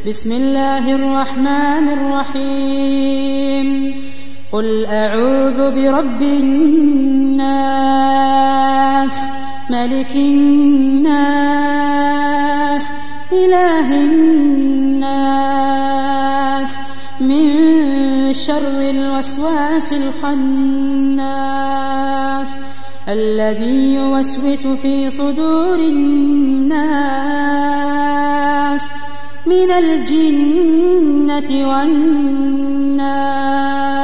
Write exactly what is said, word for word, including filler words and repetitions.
بسم الله الرحمن الرحيم قل أعوذ برب الناس ملك الناس إله الناس من شر الوسواس الخناس الذي يوسوس في صدور الناس من الجنة والناس.